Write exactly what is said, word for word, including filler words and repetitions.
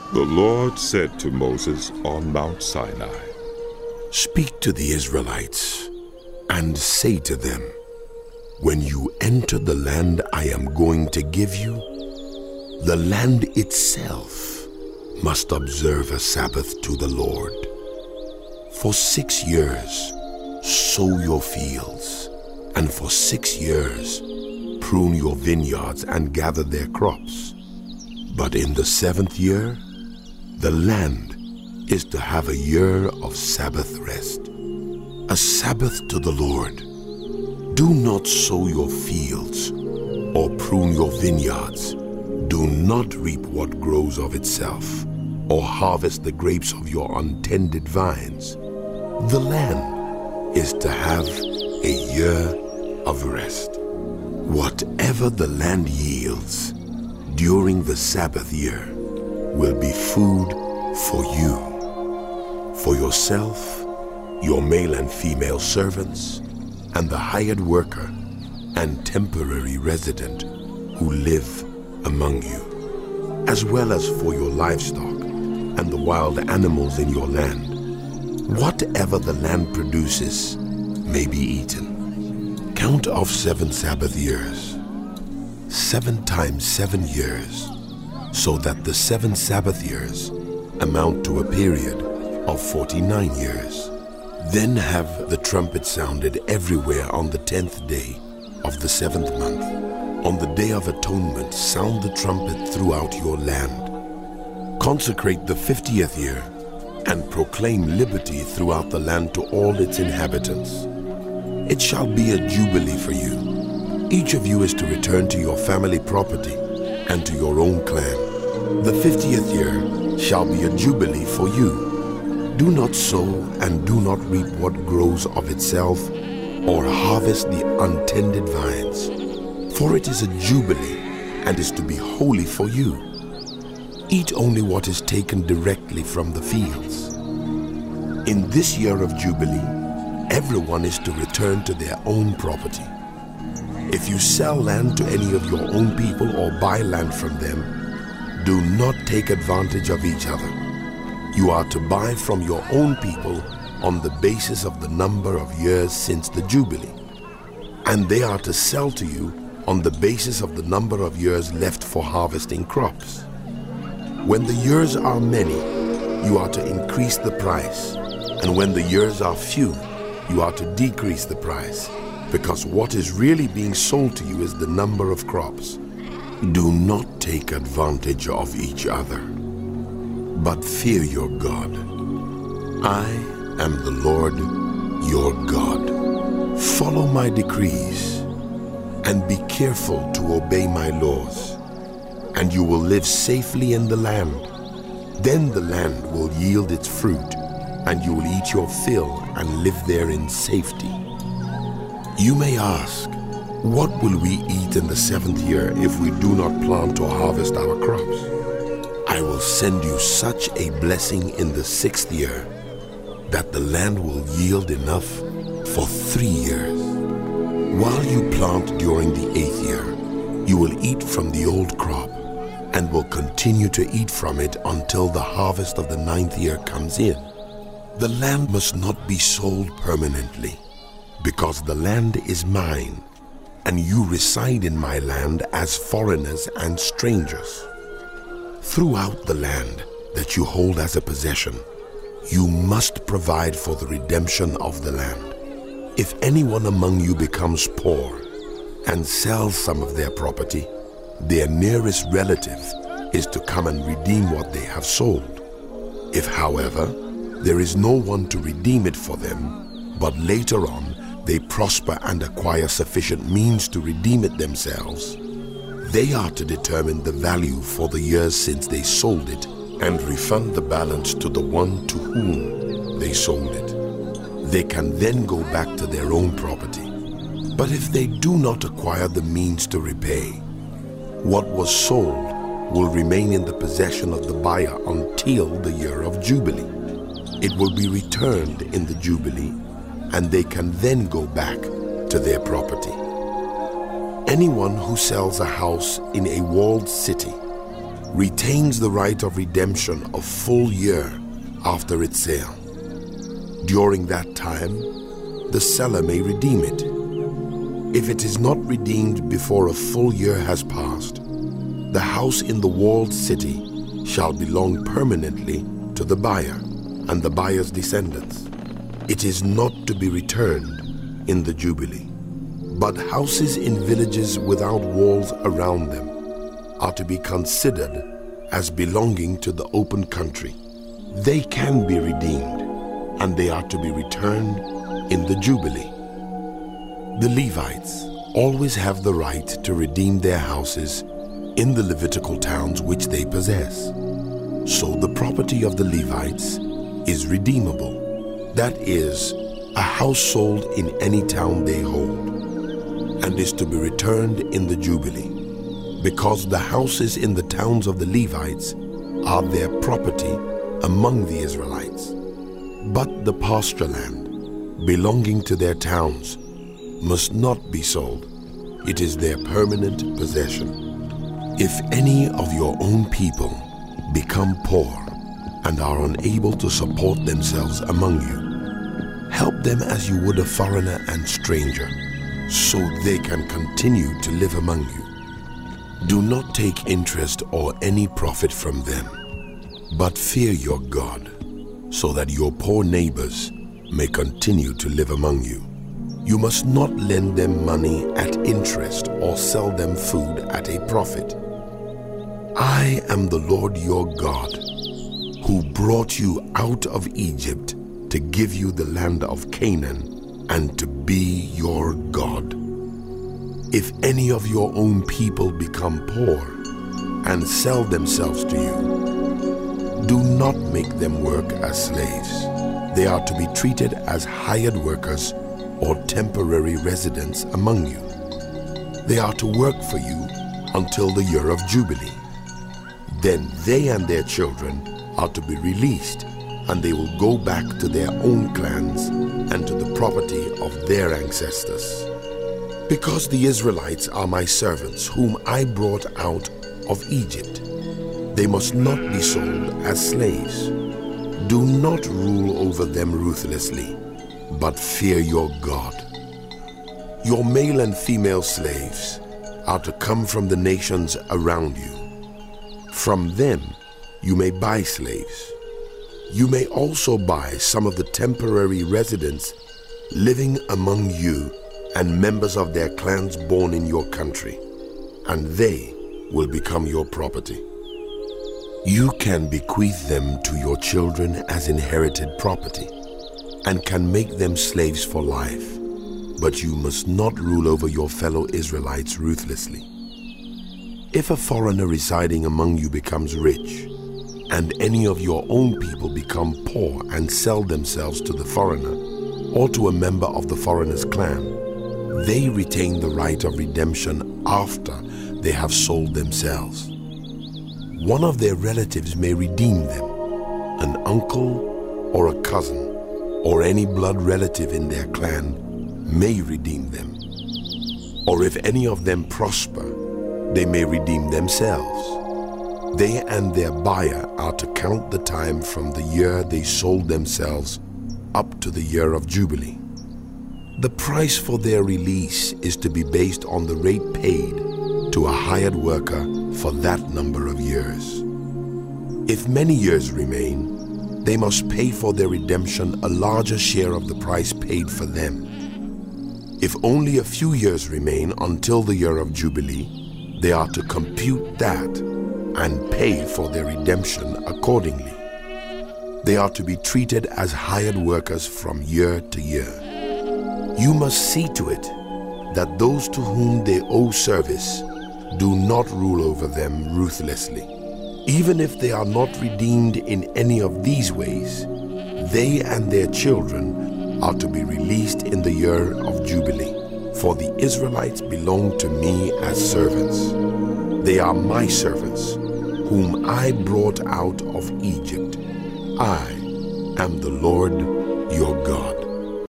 The Lord said to Moses on Mount Sinai, "Speak to the Israelites and say to them, when you enter the land I am going to give you, the land itself must observe a Sabbath to the Lord. For six years sow your fields, and for six years prune your vineyards and gather their crops. But in the seventh year, the land is to have a year of Sabbath rest, a Sabbath to the Lord. Do not sow your fields or prune your vineyards. Do not reap what grows of itself, or harvest the grapes of your untended vines. The land is to have a year of rest. Whatever the land yields during the Sabbath year will be food for you, for yourself, your male and female servants, and the hired worker and temporary resident who live among you, as well as for your livestock and the wild animals in your land. Whatever the land produces may be eaten. Count off seven Sabbath years, seven times seven years, so that the seven Sabbath years amount to a period of forty-nine years. Then have the trumpet sounded everywhere on the tenth day of the seventh month. On the Day of Atonement, sound the trumpet throughout your land. Consecrate the fiftieth year and proclaim liberty throughout the land to all its inhabitants. It shall be a jubilee for you. Each of you is to return to your family property and to your own clan. The fiftieth year shall be a jubilee for you. Do not sow and do not reap what grows of itself, or harvest the untended vines. For it is a jubilee and is to be holy for you. Eat only what is taken directly from the fields. In this year of jubilee, everyone is to return to their own property. If you sell land to any of your own people or buy land from them, do not take advantage of each other. You are to buy from your own people on the basis of the number of years since the Jubilee, and they are to sell to you on the basis of the number of years left for harvesting crops. When the years are many, you are to increase the price, and when the years are few, you are to decrease the price, because what is really being sold to you is the number of crops. Do not take advantage of each other, but fear your God. I am the Lord your God. Follow my decrees and be careful to obey my laws, and you will live safely in the land. Then the land will yield its fruit, and you will eat your fill and live there in safety. You may ask, what will we eat in the seventh year if we do not plant or harvest our crops? I will send you such a blessing in the sixth year that the land will yield enough for three years. While you plant during the eighth year, you will eat from the old crop and will continue to eat from it until the harvest of the ninth year comes in. The land must not be sold permanently, because the land is mine, and you reside in my land as foreigners and strangers. Throughout the land that you hold as a possession, you must provide for the redemption of the land. If anyone among you becomes poor and sells some of their property, their nearest relative is to come and redeem what they have sold. If, however, there is no one to redeem it for them, but later on they prosper and acquire sufficient means to redeem it themselves, they are to determine the value for the years since they sold it and refund the balance to the one to whom they sold it. They can then go back to their own property. But if they do not acquire the means to repay, what was sold will remain in the possession of the buyer until the year of Jubilee. It will be returned in the Jubilee, and they can then go back to their property. Anyone who sells a house in a walled city retains the right of redemption a full year after its sale. During that time, the seller may redeem it. If it is not redeemed before a full year has passed, the house in the walled city shall belong permanently to the buyer and the buyer's descendants. It is not to be returned in the Jubilee. But houses in villages without walls around them are to be considered as belonging to the open country. They can be redeemed, and they are to be returned in the Jubilee. The Levites always have the right to redeem their houses in the Levitical towns which they possess. So the property of the Levites is redeemable. That is, a house sold in any town they hold, and is to be returned in the Jubilee, because the houses in the towns of the Levites are their property among the Israelites. But the pasture land belonging to their towns must not be sold. It is their permanent possession. If any of your own people become poor and are unable to support themselves among you, help them as you would a foreigner and stranger, so they can continue to live among you. Do not take interest or any profit from them, but fear your God, so that your poor neighbors may continue to live among you. You must not lend them money at interest or sell them food at a profit. I am the Lord your God, who brought you out of Egypt to give you the land of Canaan and to be your God. If any of your own people become poor and sell themselves to you, do not make them work as slaves. They are to be treated as hired workers or temporary residents among you. They are to work for you until the year of Jubilee. Then they and their children are to be released, and they will go back to their own clans and to the property of their ancestors. Because the Israelites are my servants, whom I brought out of Egypt, they must not be sold as slaves. Do not rule over them ruthlessly, but fear your God. Your male and female slaves are to come from the nations around you. From them you may buy slaves. You may also buy some of the temporary residents living among you and members of their clans born in your country, and they will become your property. You can bequeath them to your children as inherited property and can make them slaves for life, but you must not rule over your fellow Israelites ruthlessly. If a foreigner residing among you becomes rich, and any of your own people become poor and sell themselves to the foreigner or to a member of the foreigner's clan, they retain the right of redemption after they have sold themselves. One of their relatives may redeem them, an uncle or a cousin or any blood relative in their clan may redeem them. Or if any of them prosper, they may redeem themselves. They and their buyer are to count the time from the year they sold themselves up to the year of Jubilee. The price for their release is to be based on the rate paid to a hired worker for that number of years. If many years remain, they must pay for their redemption a larger share of the price paid for them. If only a few years remain until the year of Jubilee, they are to compute that and pay for their redemption accordingly. They are to be treated as hired workers from year to year. You must see to it that those to whom they owe service do not rule over them ruthlessly. Even if they are not redeemed in any of these ways, they and their children are to be released in the year of Jubilee, for the Israelites belong to me as servants. They are my servants, whom I brought out of Egypt. I am the Lord your God.